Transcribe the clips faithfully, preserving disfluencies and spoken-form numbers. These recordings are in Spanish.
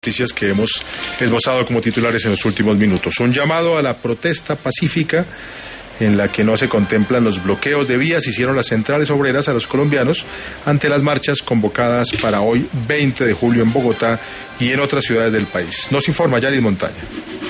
noticias que hemos esbozado como titulares en los últimos minutos. Un llamado a la protesta pacífica en la que no se contemplan los bloqueos de vías, hicieron las centrales obreras a los colombianos ante las marchas convocadas para hoy veinte de julio en Bogotá y en otras ciudades del país. Nos informa Yaris Montaña.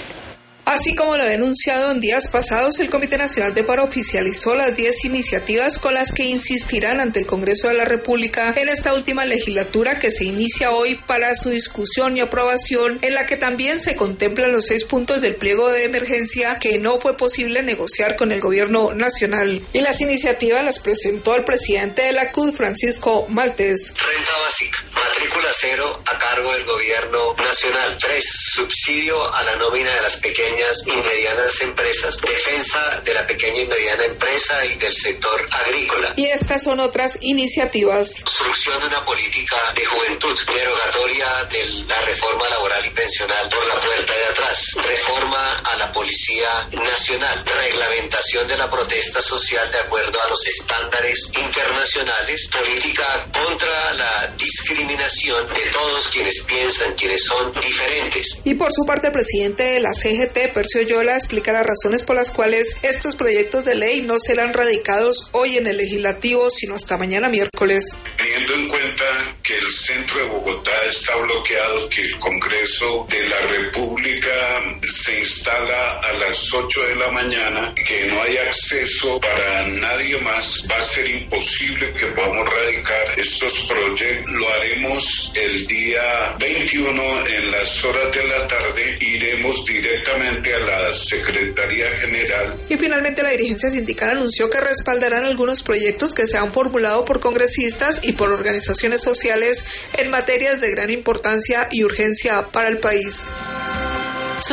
Así como lo había anunciado en días pasados, el Comité Nacional de Paro oficializó las diez iniciativas con las que insistirán ante el Congreso de la República en esta última legislatura que se inicia hoy para su discusión y aprobación, en la que también se contemplan los seis puntos del pliego de emergencia que no fue posible negociar con el gobierno nacional. Y las iniciativas las presentó el presidente de la C U D, Francisco Maltés. Renta básica, matrícula cero a cargo del gobierno nacional. Tres, subsidio a la nómina de las pequeñas y medianas empresas, defensa de la pequeña y mediana empresa y del sector agrícola. Y estas son otras iniciativas. Construcción de una política de juventud, derogatoria de la reforma laboral y pensional por la puerta de atrás, reforma a la Policía Nacional, reglamentación de la protesta social de acuerdo a los estándares internacionales, política contra la discriminación de todos quienes piensan, quienes son diferentes. Y por su parte, el presidente de la C G T, Percio Yola, explica las razones por las cuales estos proyectos de ley no serán radicados hoy en el legislativo, sino hasta mañana miércoles. Teniendo en cuenta que el centro de Bogotá está bloqueado, que el Congreso de la República se instala a las ocho de la mañana, que no hay acceso para nadie más, va a ser imposible que podamos radicar estos proyectos. Lo haremos el día veintiuno en las horas de la tarde, iremos directamente a la Secretaría General. Y finalmente la dirigencia sindical anunció que respaldarán algunos proyectos que se han formulado por congresistas y por organizaciones sociales en materias de gran importancia y urgencia para el país.